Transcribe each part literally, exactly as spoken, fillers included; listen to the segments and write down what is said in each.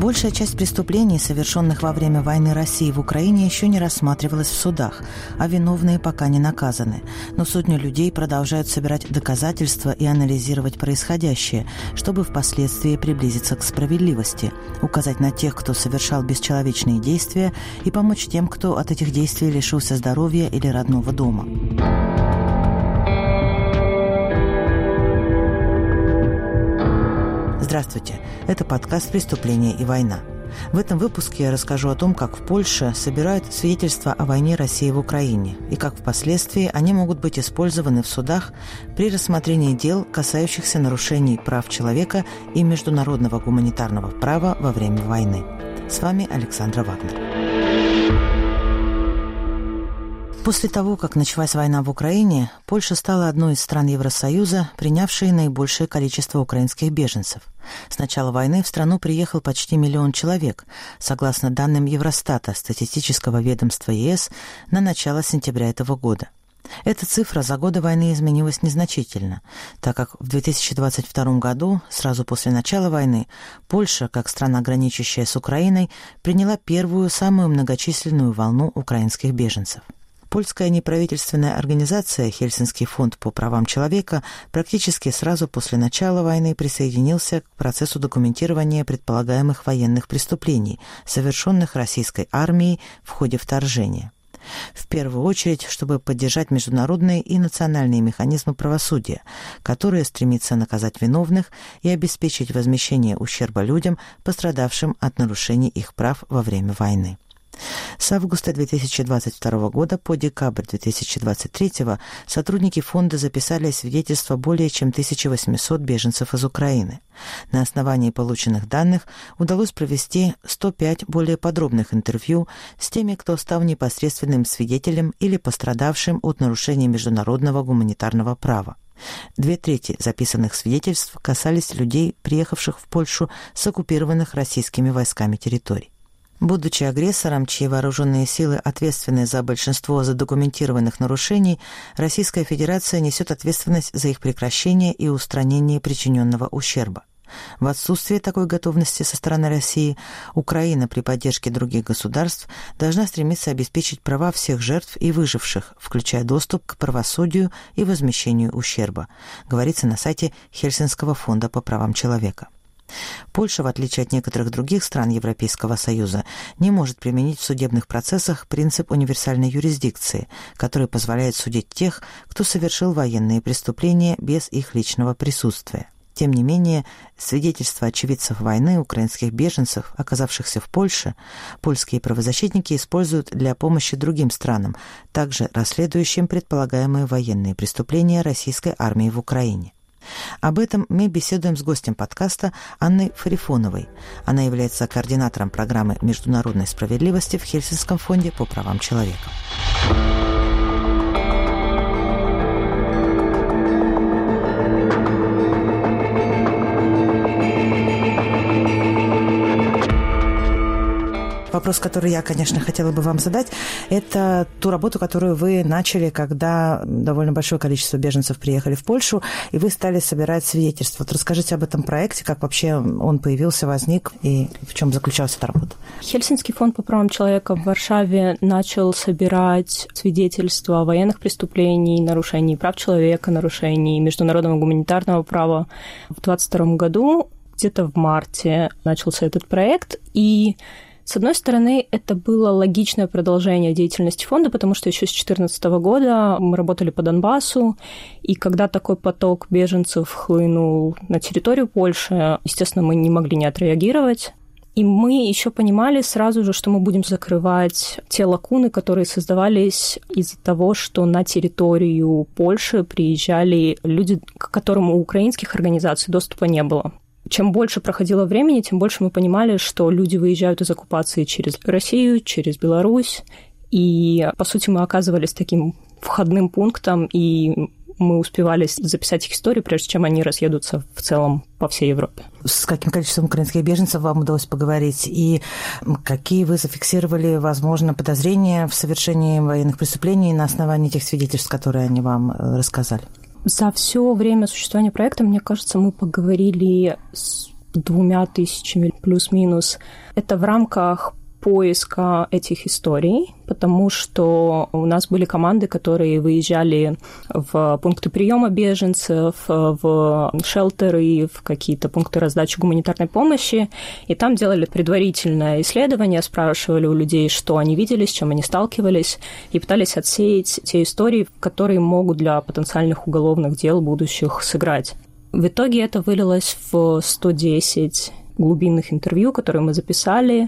Большая часть преступлений, совершенных во время войны России в Украине, еще не рассматривалась в судах, а виновные пока не наказаны. Но сотни людей продолжают собирать доказательства и анализировать происходящее, чтобы впоследствии приблизиться к справедливости, указать на тех, кто совершал бесчеловечные действия, и помочь тем, кто от этих действий лишился здоровья или родного дома. Здравствуйте! Это подкаст «Преступление и война». В этом выпуске я расскажу о том, как в Польше собирают свидетельства о войне России в Украине и как впоследствии они могут быть использованы в судах при рассмотрении дел, касающихся нарушений прав человека и международного гуманитарного права во время войны. С вами Александра Вагнер. После того, как началась война в Украине, Польша стала одной из стран Евросоюза, принявшей наибольшее количество украинских беженцев. С начала войны в страну приехал почти миллион человек, согласно данным Евростата, статистического ведомства ЕС, на начало сентября этого года. Эта цифра за годы войны изменилась незначительно, так как в две тысячи двадцать втором году, сразу после начала войны, Польша, как страна, граничащая с Украиной, приняла первую, самую многочисленную волну украинских беженцев. Польская неправительственная организация «Хельсинский фонд по правам человека» практически сразу после начала войны присоединился к процессу документирования предполагаемых военных преступлений, совершенных российской армией в ходе вторжения. В первую очередь, чтобы поддержать международные и национальные механизмы правосудия, которые стремятся наказать виновных и обеспечить возмещение ущерба людям, пострадавшим от нарушений их прав во время войны. С августа две тысячи двадцать второго года по декабрь две тысячи двадцать третьего сотрудники фонда записали свидетельства более чем тысяча восемьсот беженцев из Украины. На основании полученных данных удалось провести сто пять более подробных интервью с теми, кто стал непосредственным свидетелем или пострадавшим от нарушений международного гуманитарного права. Две трети записанных свидетельств касались людей, приехавших в Польшу с оккупированных российскими войсками территорий. Будучи агрессором, чьи вооруженные силы ответственны за большинство задокументированных нарушений, Российская Федерация несет ответственность за их прекращение и устранение причиненного ущерба. В отсутствие такой готовности со стороны России, Украина при поддержке других государств должна стремиться обеспечить права всех жертв и выживших, включая доступ к правосудию и возмещению ущерба, говорится на сайте Хельсинского фонда по правам человека. Польша, в отличие от некоторых других стран Европейского Союза, не может применить в судебных процессах принцип универсальной юрисдикции, который позволяет судить тех, кто совершил военные преступления без их личного присутствия. Тем не менее, свидетельства очевидцев войны украинских беженцев, оказавшихся в Польше, польские правозащитники используют для помощи другим странам, также расследующим предполагаемые военные преступления российской армии в Украине. Об этом мы беседуем с гостем подкаста Анной Фарифоновой. Она является координатором программы международной справедливости в Хельсинском фонде по правам человека. Вопрос, который я, конечно, хотела бы вам задать, это ту работу, которую вы начали, когда довольно большое количество беженцев приехали в Польшу, и вы стали собирать свидетельства. Вот расскажите об этом проекте, как вообще он появился, возник, и в чем заключалась эта работа. Хельсинский фонд по правам человека в Варшаве начал собирать свидетельства о военных преступлениях, нарушении прав человека, нарушении международного гуманитарного права. В двадцать втором году, где-то в марте, начался этот проект, и с одной стороны, это было логичное продолжение деятельности фонда, потому что еще с две тысячи четырнадцатого года мы работали по Донбассу, и когда такой поток беженцев хлынул на территорию Польши, естественно, мы не могли не отреагировать. И мы еще понимали сразу же, что мы будем закрывать те лакуны, которые создавались из-за того, что на территорию Польши приезжали люди, к которым у украинских организаций доступа не было. Чем больше проходило времени, тем больше мы понимали, что люди выезжают из оккупации через Россию, через Беларусь. И, по сути, мы оказывались таким входным пунктом, и мы успевали записать их истории, прежде чем они разъедутся в целом по всей Европе. С каким количеством украинских беженцев вам удалось поговорить? И какие вы зафиксировали, возможно, подозрения в совершении военных преступлений на основании тех свидетельств, которые они вам рассказали? За все время существования проекта, мне кажется, мы поговорили с двумя тысячами плюс-минус. Это в рамках поиска этих историй, потому что у нас были команды, которые выезжали в пункты приема беженцев, в шелтеры, в какие-то пункты раздачи гуманитарной помощи, и там делали предварительное исследование, спрашивали у людей, что они видели, с чем они сталкивались, и пытались отсеять те истории, которые могут для потенциальных уголовных дел будущих сыграть. В итоге это вылилось в сто десять глубинных интервью, которые мы записали,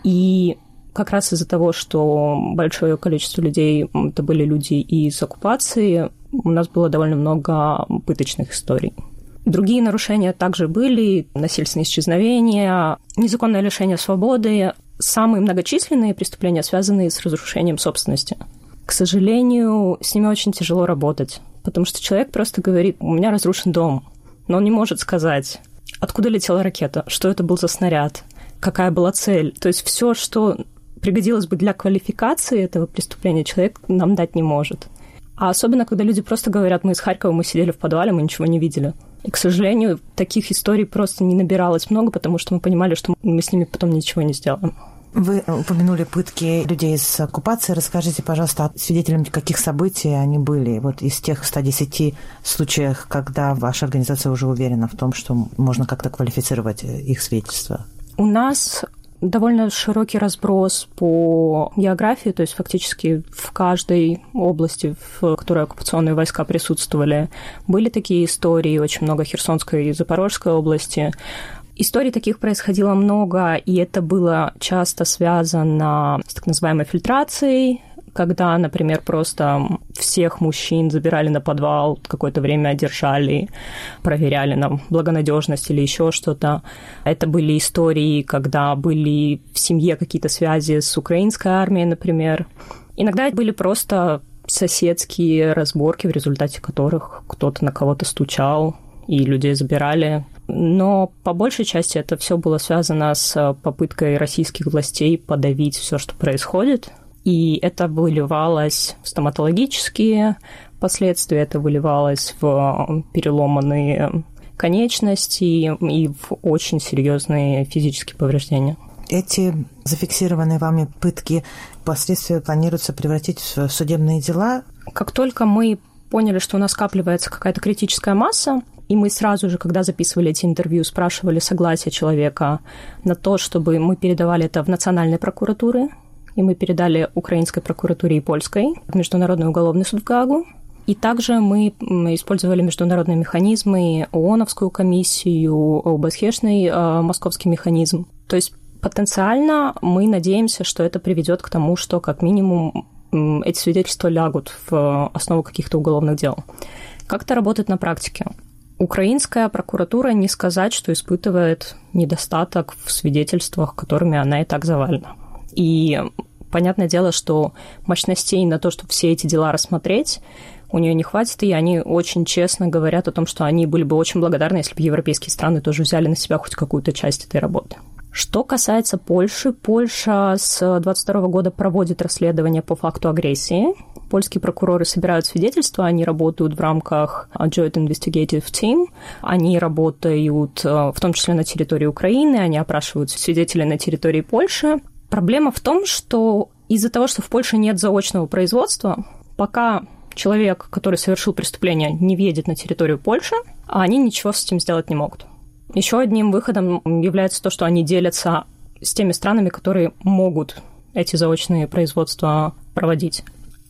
и как раз из-за того, что большое количество людей, это были люди из оккупации, у нас было довольно много пыточных историй. Другие нарушения также были: насильственные исчезновения, незаконное лишение свободы, самые многочисленные преступления, связанные с разрушением собственности. К сожалению, с ними очень тяжело работать, потому что человек просто говорит: у меня разрушен дом, но он не может сказать, откуда летела ракета, что это был за снаряд, какая была цель. То есть все, что пригодилось бы для квалификации этого преступления, человек нам дать не может. А особенно, когда люди просто говорят: мы из Харькова, мы сидели в подвале, мы ничего не видели. И, к сожалению, таких историй просто не набиралось много, потому что мы понимали, что мы с ними потом ничего не сделаем. Вы упомянули пытки людей из оккупации. Расскажите, пожалуйста, свидетелями каких событий они были? Вот из тех ста десяти случаев, когда ваша организация уже уверена в том, что можно как-то квалифицировать их свидетельства. У нас довольно широкий разброс по географии, то есть фактически в каждой области, в которой оккупационные войска присутствовали, были такие истории, очень много Херсонской и Запорожской области. Историй таких происходило много, и это было часто связано с так называемой фильтрацией, когда, например, просто всех мужчин забирали на подвал, какое-то время держали, проверяли на благонадежность или еще что-то. Это были истории, когда были в семье какие-то связи с украинской армией, например. Иногда это были просто соседские разборки, в результате которых кто-то на кого-то стучал, и людей забирали. Но по большей части это все было связано с попыткой российских властей подавить все, что происходит. И это выливалось в стоматологические последствия, это выливалось в переломанные конечности и в очень серьезные физические повреждения. Эти зафиксированные вами пытки впоследствии планируется превратить в судебные дела? Как только мы поняли, что у нас скапливается какая-то критическая масса, и мы сразу же, когда записывали эти интервью, спрашивали согласие человека на то, чтобы мы передавали это в национальные прокуратуры, и мы передали украинской прокуратуре и польской, Международный уголовный суд в Гаагу. И также мы использовали международные механизмы, ООНовскую комиссию, ОБСЕшный э, московский механизм. То есть потенциально мы надеемся, что это приведет к тому, что как минимум эти свидетельства лягут в основу каких-то уголовных дел. Как это работает на практике? Украинская прокуратура не сказать, что испытывает недостаток в свидетельствах, которыми она и так завалена. И понятное дело, что мощностей на то, чтобы все эти дела рассмотреть, у нее не хватит, и они очень честно говорят о том, что они были бы очень благодарны, если бы европейские страны тоже взяли на себя хоть какую-то часть этой работы. Что касается Польши, Польша с двадцать второго года проводит расследование по факту агрессии. Польские прокуроры собирают свидетельства, они работают в рамках Joint Investigative Team, они работают в том числе на территории Украины, они опрашивают свидетелей на территории Польши. Проблема в том, что из-за того, что в Польше нет заочного производства, пока человек, который совершил преступление, не въедет на территорию Польши, они ничего с этим сделать не могут. Еще одним выходом является то, что они делятся с теми странами, которые могут эти заочные производства проводить.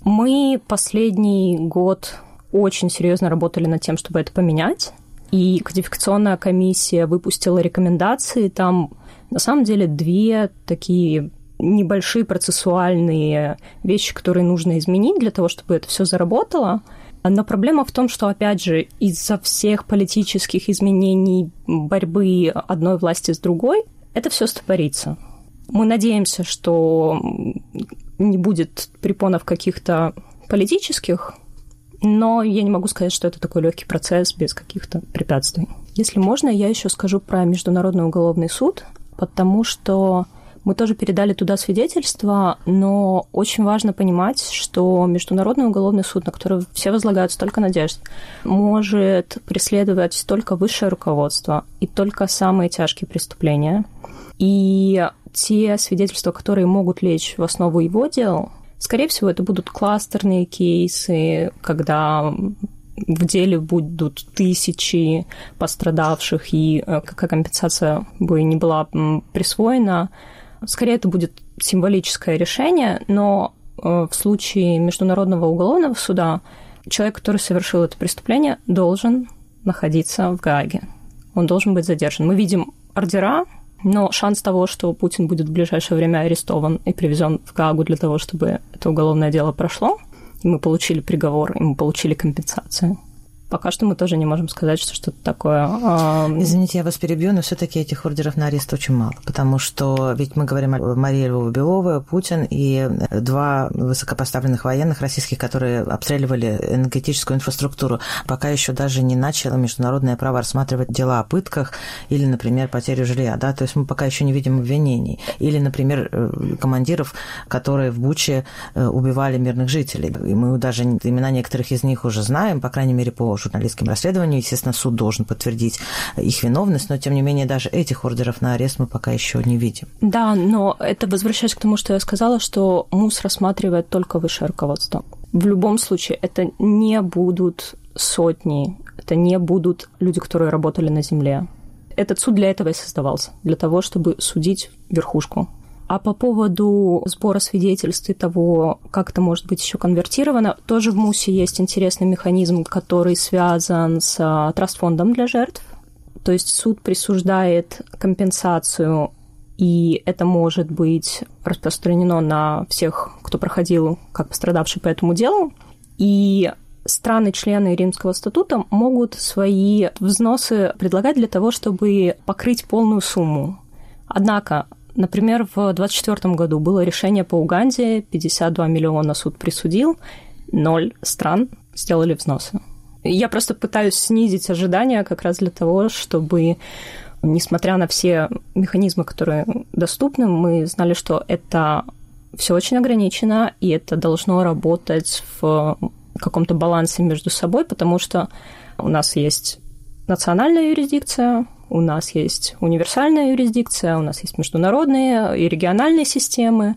Мы последний год очень серьезно работали над тем, чтобы это поменять, и кодификационная комиссия выпустила рекомендации. Там на самом деле две такие небольшие процессуальные вещи, которые нужно изменить для того, чтобы это все заработало. Но проблема в том, что, опять же, из-за всех политических изменений, борьбы одной власти с другой, это все стопорится. Мы надеемся, что не будет препонов каких-то политических, но я не могу сказать, что это такой легкий процесс без каких-то препятствий. Если можно, я еще скажу про Международный уголовный суд, потому что Мы тоже передали туда свидетельства, но очень важно понимать, что Международный уголовный суд, на который все возлагают столько надежд, может преследовать только высшее руководство и только самые тяжкие преступления. И те свидетельства, которые могут лечь в основу его дел, скорее всего, это будут кластерные кейсы, когда в деле будут тысячи пострадавших, и какая компенсация бы не была присвоена. Скорее, это будет символическое решение, но в случае Международного уголовного суда человек, который совершил это преступление, должен находиться в Гааге. Он должен быть задержан. Мы видим ордера, но шанс того, что Путин будет в ближайшее время арестован и привезен в Гаагу для того, чтобы это уголовное дело прошло, и мы получили приговор, и мы получили компенсацию. Пока что мы тоже не можем сказать, что что-то такое... Извините, я вас перебью, но все-таки этих ордеров на арест очень мало, потому что ведь мы говорим о Марии Львовой-Беловой, Путин и два высокопоставленных военных российских, которые обстреливали энергетическую инфраструктуру. Пока еще даже не начало международное право рассматривать дела о пытках или, например, потерю жилья, да, то есть мы пока еще не видим обвинений. Или, например, командиров, которые в Буче убивали мирных жителей. И мы даже имена некоторых из них уже знаем, по крайней мере, по журналистским расследованиям. Естественно, суд должен подтвердить их виновность, но, тем не менее, даже этих ордеров на арест мы пока еще не видим. Да, но это возвращаясь к тому, что я сказала, что МУС рассматривает только высшее руководство. В любом случае, это не будут сотни, это не будут люди, которые работали на земле. Этот суд для этого и создавался, для того, чтобы судить верхушку. А по поводу сбора свидетельств и того, как это может быть еще конвертировано, тоже в МУСе есть интересный механизм, который связан с трастфондом для жертв. То есть суд присуждает компенсацию, и это может быть распространено на всех, кто проходил как пострадавший по этому делу. И страны-члены Римского статута могут свои взносы предлагать для того, чтобы покрыть полную сумму. Однако, например, в двадцать четвёртом году было решение по Уганде, пятьдесят два миллиона суд присудил, ноль стран сделали взносы. Я просто пытаюсь снизить ожидания как раз для того, чтобы, несмотря на все механизмы, которые доступны, мы знали, что это все очень ограничено, и это должно работать в каком-то балансе между собой, потому что у нас есть национальная юрисдикция, у нас есть универсальная юрисдикция, у нас есть международные и региональные системы.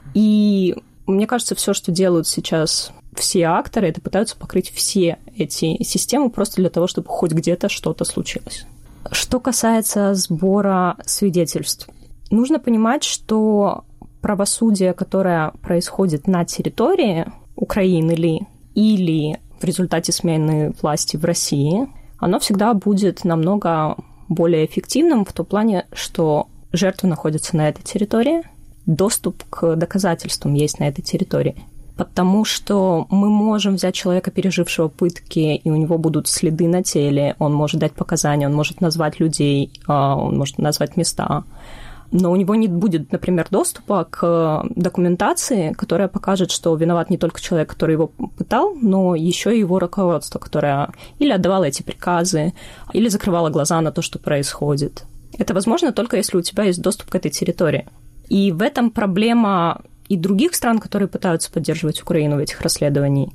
И мне кажется, все, что делают сейчас все акторы, это пытаются покрыть все эти системы просто для того, чтобы хоть где-то что-то случилось. Что касается сбора свидетельств, нужно понимать, что правосудие, которое происходит на территории Украины ли, или в результате смены власти в России, оно всегда будет намного более эффективным в том плане, что жертвы находятся на этой территории, доступ к доказательствам есть на этой территории. Потому что мы можем взять человека, пережившего пытки, и у него будут следы на теле, он может дать показания, он может назвать людей, он может назвать места, но у него не будет, например, доступа к документации, которая покажет, что виноват не только человек, который его пытал, но еще и его руководство, которое или отдавало эти приказы, или закрывало глаза на то, что происходит. Это возможно только если у тебя есть доступ к этой территории. И в этом проблема и других стран, которые пытаются поддерживать Украину в этих расследованиях,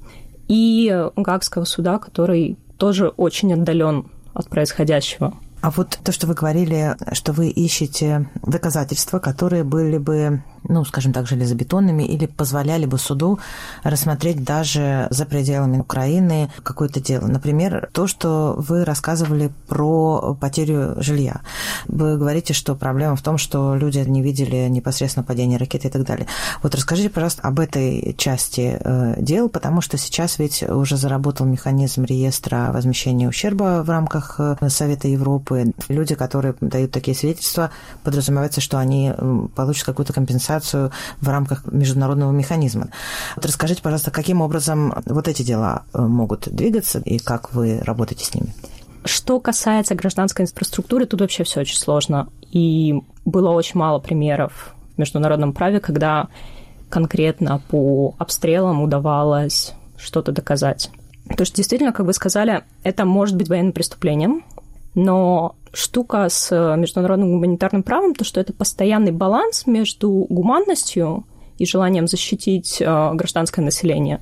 и Гаагского суда, который тоже очень отдален от происходящего. А вот то, что вы говорили, что вы ищете доказательства, которые были бы, ну, скажем так, железобетонными или позволяли бы суду рассмотреть даже за пределами Украины какое-то дело. Например, то, что вы рассказывали про потерю жилья. Вы говорите, что проблема в том, что люди не видели непосредственно падения ракеты и так далее. Вот расскажите, пожалуйста, об этой части дел, потому что сейчас ведь уже заработал механизм реестра возмещения ущерба в рамках Совета Европы. Люди, которые дают такие свидетельства, подразумевается, что они получат какую-то компенсацию в рамках международного механизма. Вот расскажите, пожалуйста, каким образом вот эти дела могут двигаться и как вы работаете с ними? Что касается гражданской инфраструктуры, тут вообще все очень сложно. И было очень мало примеров в международном праве, когда конкретно по обстрелам удавалось что-то доказать. Потому что действительно, как вы сказали, это может быть военным преступлением, Но штука с международным гуманитарным правом, то, что это постоянный баланс между гуманностью и желанием защитить гражданское население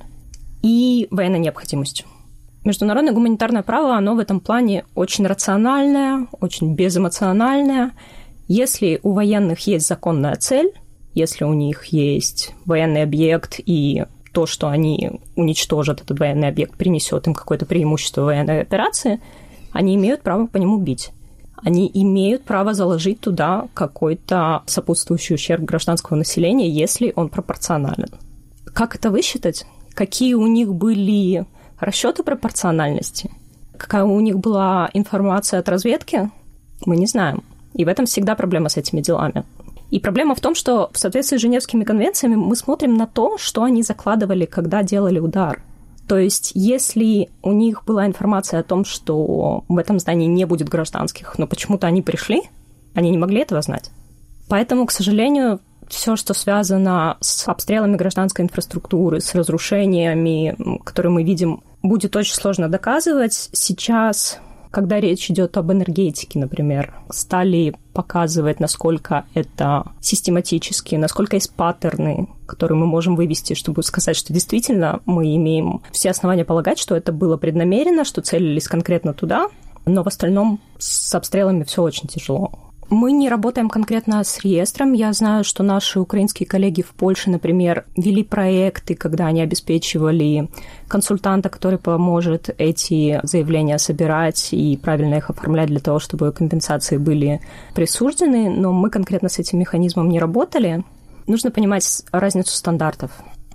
и военной необходимостью. Международное гуманитарное право, оно в этом плане очень рациональное, очень безэмоциональное. Если у военных есть законная цель, если у них есть военный объект, и то, что они уничтожат этот военный объект, принесет им какое-то преимущество в военной операции, они имеют право по нему бить. Они имеют право заложить туда какой-то сопутствующий ущерб гражданского населения, если он пропорционален. Как это высчитать? Какие у них были расчеты пропорциональности? Какая у них была информация от разведки? Мы не знаем. И в этом всегда проблема с этими делами. И проблема в том, что в соответствии с Женевскими конвенциями мы смотрим на то, что они закладывали, когда делали удар. То есть, если у них была информация о том, что в этом здании не будет гражданских, но почему-то они пришли, они не могли этого знать. Поэтому, к сожалению, все, что связано с обстрелами гражданской инфраструктуры, с разрушениями, которые мы видим, будет очень сложно доказывать. Сейчас, когда речь идет об энергетике, например, стали показывать, насколько это систематически, насколько есть паттерны, которые мы можем вывести, чтобы сказать, что действительно мы имеем все основания полагать, что это было преднамеренно, что целились конкретно туда, но в остальном с обстрелами все очень тяжело. Мы не работаем конкретно с реестром. Я знаю, что наши украинские коллеги в Польше, например, вели проекты, когда они обеспечивали консультанта, который поможет эти заявления собирать и правильно их оформлять для того, чтобы компенсации были присуждены. Но мы конкретно с этим механизмом не работали. Нужно понимать разницу стандартов.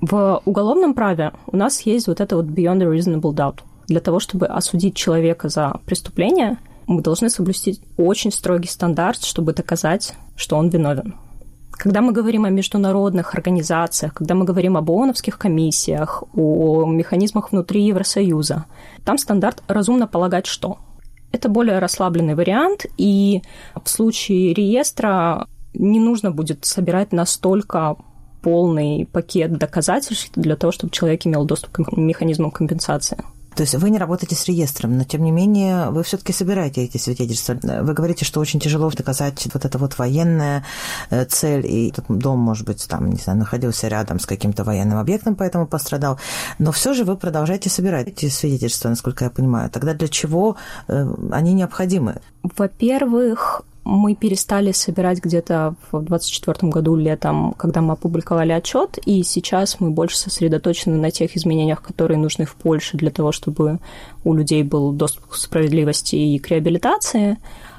В уголовном праве у нас есть вот это вот beyond a reasonable doubt. Для того, чтобы осудить человека за преступление, мы должны соблюсти очень строгий стандарт, чтобы доказать, что он виновен. Когда мы говорим о международных организациях, когда мы говорим об ООНовских комиссиях, о механизмах внутри Евросоюза, там стандарт разумно полагать, что это более расслабленный вариант, и в случае реестра не нужно будет собирать настолько полный пакет доказательств для того, чтобы человек имел доступ к механизмам компенсации. То есть вы не работаете с реестром, но, тем не менее, вы все-таки собираете эти свидетельства. Вы говорите, что очень тяжело доказать вот эта вот военная цель, и этот дом, может быть, там, не знаю, находился рядом с каким-то военным объектом, поэтому пострадал. Но все же вы продолжаете собирать эти свидетельства, насколько я понимаю. Тогда для чего они необходимы? Во-первых, мы перестали собирать где-то в двадцать четвёртом году летом, когда мы опубликовали отчет, и сейчас мы больше сосредоточены на тех изменениях, которые нужны в Польше для того, чтобы у людей был доступ к справедливости и к реабилитации.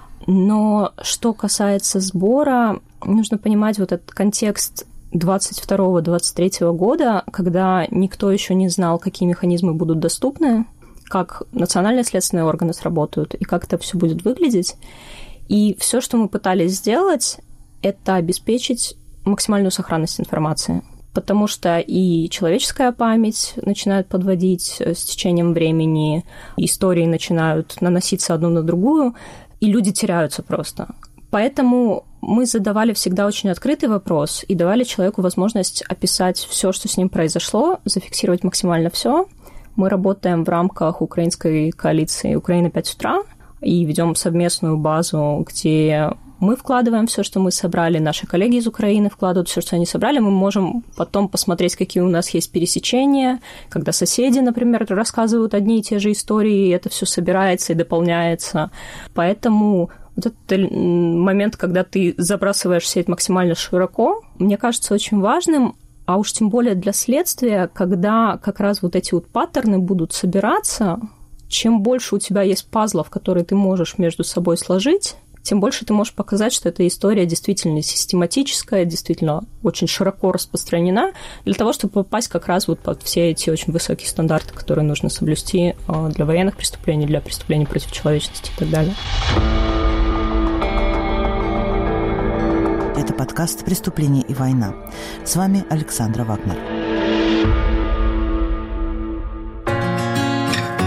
Но что касается сбора, нужно понимать вот этот контекст двадцать второго - двадцать третьего года, когда никто еще не знал, какие механизмы будут доступны, как национальные следственные органы сработают и как это все будет выглядеть. И все, что мы пытались сделать, это обеспечить максимальную сохранность информации. Потому что и человеческая память начинает подводить с течением времени, истории начинают наноситься одну на другую, и люди теряются просто. Поэтому мы задавали всегда очень открытый вопрос и давали человеку возможность описать все, что с ним произошло, зафиксировать максимально все. Мы работаем в рамках украинской коалиции «Украина пять утра», и ведем совместную базу, где мы вкладываем все, что мы собрали, наши коллеги из Украины вкладывают все, что они собрали. Мы можем потом посмотреть, какие у нас есть пересечения, когда соседи, например, рассказывают одни и те же истории, и это все собирается и дополняется. Поэтому вот этот момент, когда ты забрасываешь сеть максимально широко, мне кажется очень важным, а уж тем более для следствия, когда как раз вот эти вот паттерны будут собираться. Чем больше у тебя есть пазлов, которые ты можешь между собой сложить, тем больше ты можешь показать, что эта история действительно систематическая, действительно очень широко распространена, для того, чтобы попасть как раз вот под все эти очень высокие стандарты, которые нужно соблюсти для военных преступлений, для преступлений против человечности и так далее. Это подкаст «Преступление и война». С вами Александра Вагнер.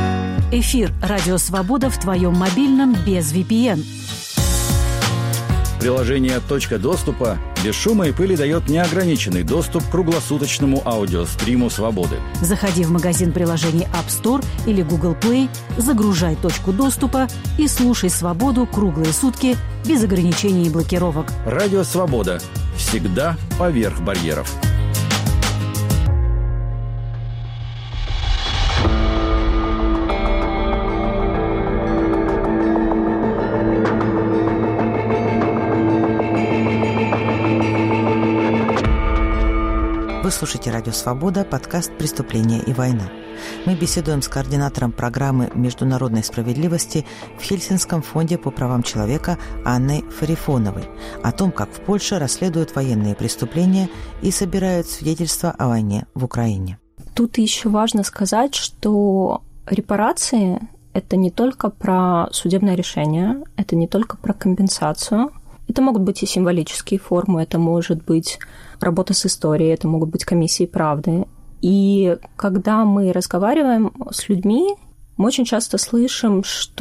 Эфир «Радио Свобода» в твоем мобильном без ви пи эн. Приложение «Точка доступа» без шума и пыли дает неограниченный доступ к круглосуточному аудиостриму «Свободы». Заходи в магазин приложений App Store или Google Play, загружай «Точку доступа» и слушай «Свободу» круглые сутки без ограничений и блокировок. Радио «Свобода». Всегда поверх барьеров. Вы слушаете «Радио Свобода», подкаст «Преступление и война». Мы беседуем с координатором программы международной справедливости в Хельсинском фонде по правам человека Анной Фарифоновой о том, как в Польше расследуют военные преступления и собирают свидетельства о войне в Украине. Тут еще важно сказать, что репарации – это не только про судебное решение, это не только про компенсацию. Это могут быть и символические формы, это может быть работа с историей, это могут быть комиссии правды. И когда мы разговариваем с людьми, мы очень часто слышим,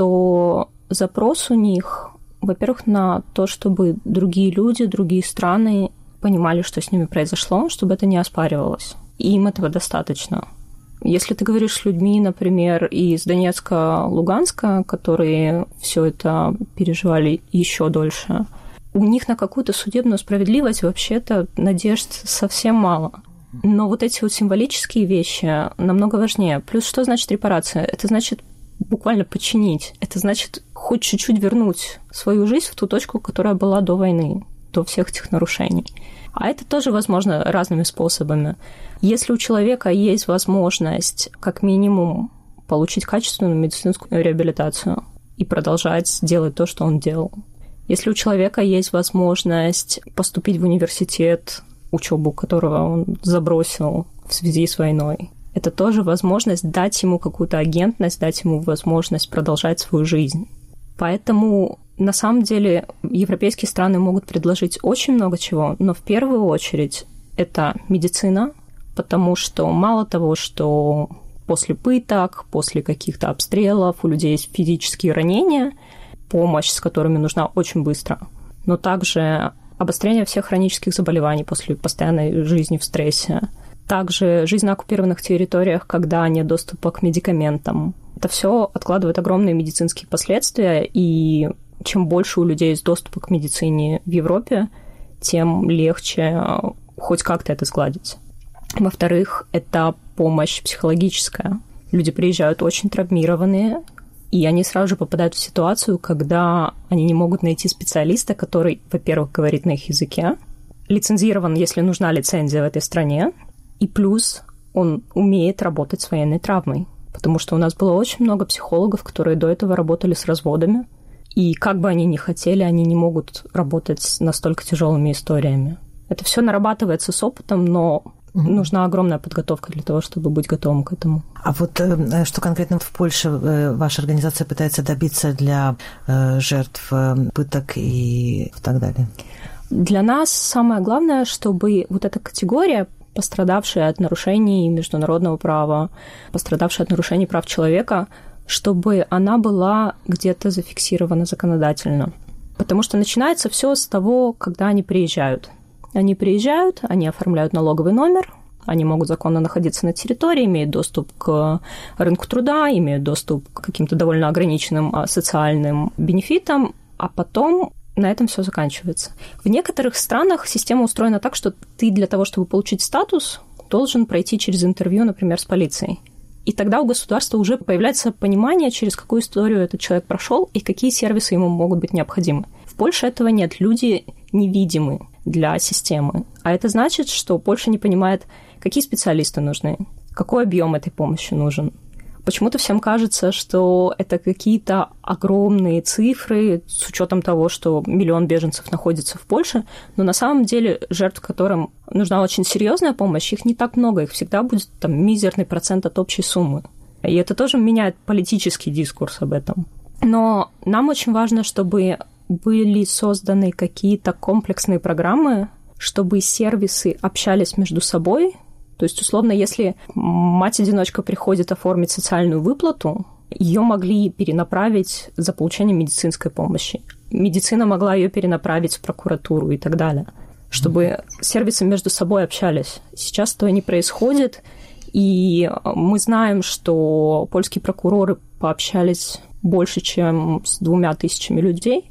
что запрос у них, во-первых, на то, чтобы другие люди, другие страны понимали, что с ними произошло, чтобы это не оспаривалось. И им этого достаточно. Если ты говоришь с людьми, например, из Донецка, Луганска, которые все это переживали еще дольше, у них на какую-то судебную справедливость вообще-то надежд совсем мало. Но вот эти вот символические вещи намного важнее. Плюс что значит репарация? Это значит буквально починить. Это значит хоть чуть-чуть вернуть свою жизнь в ту точку, которая была до войны, до всех этих нарушений. А это тоже возможно разными способами. Если у человека есть возможность, как минимум, получить качественную медицинскую реабилитацию и продолжать делать то, что он делал. Если у человека есть возможность поступить в университет, учебу которого он забросил в связи с войной, это тоже возможность дать ему какую-то агентность, дать ему возможность продолжать свою жизнь. Поэтому, на самом деле, европейские страны могут предложить очень много чего, но в первую очередь это медицина, потому что мало того, что после пыток, после каких-то обстрелов у людей есть физические ранения, помощь, с которыми нужна очень быстро, но также обострение всех хронических заболеваний после постоянной жизни в стрессе, также жизнь на оккупированных территориях, когда нет доступа к медикаментам. Это все откладывает огромные медицинские последствия, и чем больше у людей есть доступа к медицине в Европе, тем легче хоть как-то это сгладить. Во-вторых, это помощь психологическая. Люди приезжают очень травмированные, и они сразу же попадают в ситуацию, когда они не могут найти специалиста, который, во-первых, говорит на их языке, лицензирован, если нужна лицензия в этой стране, и плюс он умеет работать с военной травмой. Потому что у нас было очень много психологов, которые до этого работали с разводами, и как бы они ни хотели, они не могут работать с настолько тяжелыми историями. Это все нарабатывается с опытом, но нужна огромная подготовка для того, чтобы быть готовым к этому. А вот что конкретно в Польше ваша организация пытается добиться для жертв пыток и так далее? Для нас самое главное, чтобы вот эта категория, пострадавшая от нарушений международного права, пострадавшая от нарушений прав человека, чтобы она была где-то зафиксирована законодательно. Потому что начинается все с того, когда они приезжают. Они приезжают, они оформляют налоговый номер, они могут законно находиться на территории, имеют доступ к рынку труда, имеют доступ к каким-то довольно ограниченным социальным бенефитам, а потом на этом все заканчивается. В некоторых странах система устроена так, что ты для того, чтобы получить статус, должен пройти через интервью, например, с полицией. И тогда у государства уже появляется понимание, через какую историю этот человек прошел и какие сервисы ему могут быть необходимы. В Польше этого нет. Люди невидимы для системы. А это значит, что Польша не понимает, какие специалисты нужны, какой объем этой помощи нужен. Почему-то всем кажется, что это какие-то огромные цифры с учетом того, что миллион беженцев находится в Польше, но на самом деле жертв, которым нужна очень серьезная помощь, их не так много, их всегда будет там мизерный процент от общей суммы. И это тоже меняет политический дискурс об этом. Но нам очень важно, чтобы были созданы какие-то комплексные программы, чтобы сервисы общались между собой. То есть, условно, если мать-одиночка приходит оформить социальную выплату, ее могли перенаправить за получением медицинской помощи. медицина могла ее перенаправить в прокуратуру и так далее, чтобы сервисы между собой общались. Сейчас этого не происходит, и мы знаем, что польские прокуроры пообщались больше, чем с двумя тысячами людей,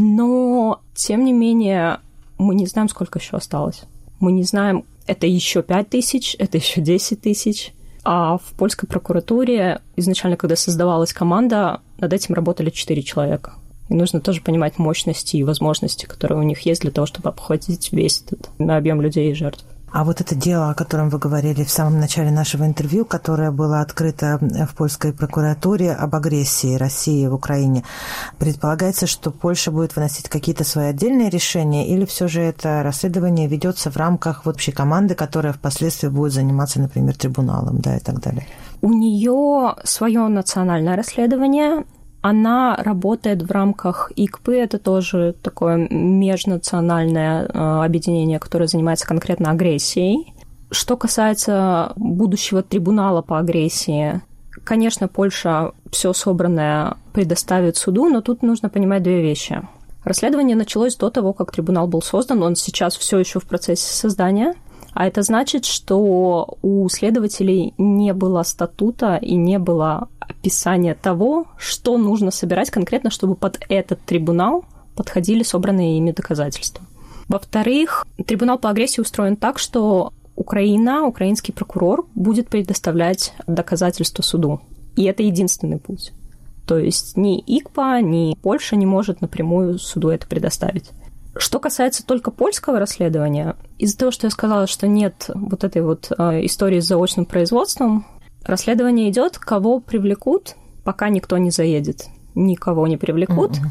но, тем не менее, мы не знаем, сколько еще осталось. Мы не знаем, это еще пять тысяч, это еще десять тысяч. А в польской прокуратуре изначально, когда создавалась команда, над этим работали четыре человека. И нужно тоже понимать мощности и возможности, которые у них есть для того, чтобы обхватить весь этот объем людей и жертв. А вот это дело, о котором вы говорили в самом начале нашего интервью, которое было открыто в польской прокуратуре об агрессии России в Украине, предполагается, что Польша будет выносить какие-то свои отдельные решения, или все же это расследование ведется в рамках вот общей команды, которая впоследствии будет заниматься, например, трибуналом, да, и так далее? У нее свое национальное расследование. Она работает в рамках ИКПы, это тоже такое межнациональное э, объединение, которое занимается конкретно агрессией. Что касается будущего трибунала по агрессии, конечно, Польша все собранное предоставит суду, но тут нужно понимать две вещи. Расследование началось до того, как трибунал был создан, он сейчас все еще в процессе создания. А это значит, что у следователей не было статута и не было описания того, что нужно собирать конкретно, чтобы под этот трибунал подходили собранные ими доказательства. Во-вторых, трибунал по агрессии устроен так, что Украина, украинский прокурор будет предоставлять доказательства суду. И это единственный путь. То есть ни ИКПа, ни Польша не может напрямую суду это предоставить. Что касается только польского расследования, из-за того, что я сказала, что нет вот этой вот э, истории с заочным производством, расследование идет, кого привлекут, пока никто не заедет, никого не привлекут. Mm-hmm.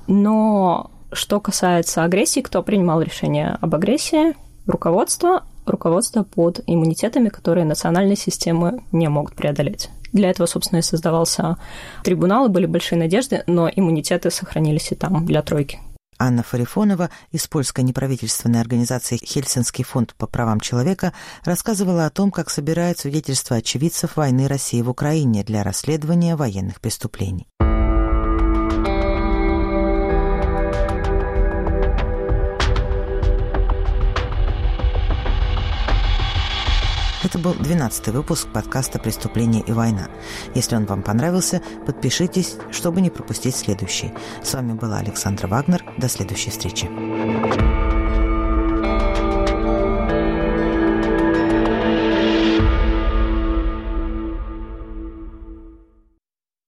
Но что касается агрессии, кто принимал решение об агрессии? Руководство, руководство под иммунитетами, которые национальные системы не могут преодолеть. Для этого, собственно, и создавался трибунал, и были большие надежды, но иммунитеты сохранились и там для тройки. Анна Фарифонова из польской неправительственной организации «Хельсинский фонд по правам человека» рассказывала о том, как собирают свидетельства очевидцев войны России в Украине для расследования военных преступлений. Это был двенадцатый выпуск подкаста «Преступление и война». Если он вам понравился, подпишитесь, чтобы не пропустить следующий. С вами была Александра Вагнер. До следующей встречи.